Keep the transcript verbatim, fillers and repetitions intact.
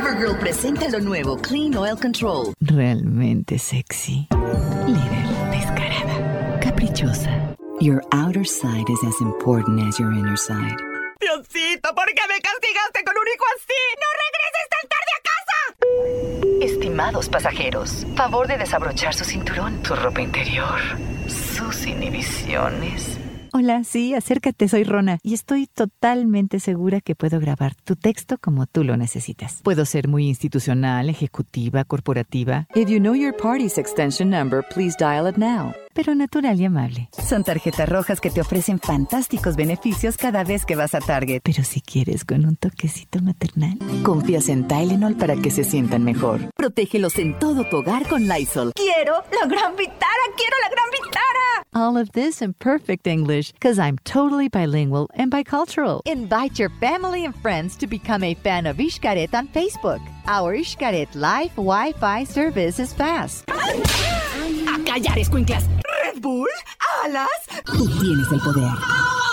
CoverGirl presenta lo nuevo Clean Oil Control. Realmente sexy. Líder, descarada, caprichosa. Your outer side is as important as your inner side. Diosito, ¿por qué me castigaste con un hijo así? ¡No regreses tan tarde a casa! Estimados pasajeros, favor de desabrochar su cinturón, su ropa interior, sus inhibiciones. Hola, sí, acércate, soy Rona y estoy totalmente segura que puedo grabar tu texto como tú lo necesitas. Puedo ser muy institucional, ejecutiva, corporativa. If you know your party's extension number, please dial it now. Pero natural y amable. Son tarjetas rojas que te ofrecen fantásticos beneficios cada vez que vas a Target. Pero si quieres con un toquecito maternal. Confías en Tylenol para que se sientan mejor. Protégelos en todo tu hogar con Lysol. ¡Quiero la gran vitara! ¡Quiero la gran vitara! All of this in perfect English, because I'm totally bilingual and bicultural. Invite your family and friends to become a fan of Xcaret on Facebook. Our Xcaret Live Wi-Fi service is fast. ¡A callar, escuinclas! ¿Red Bull? ¿Alas? Tú tienes el poder.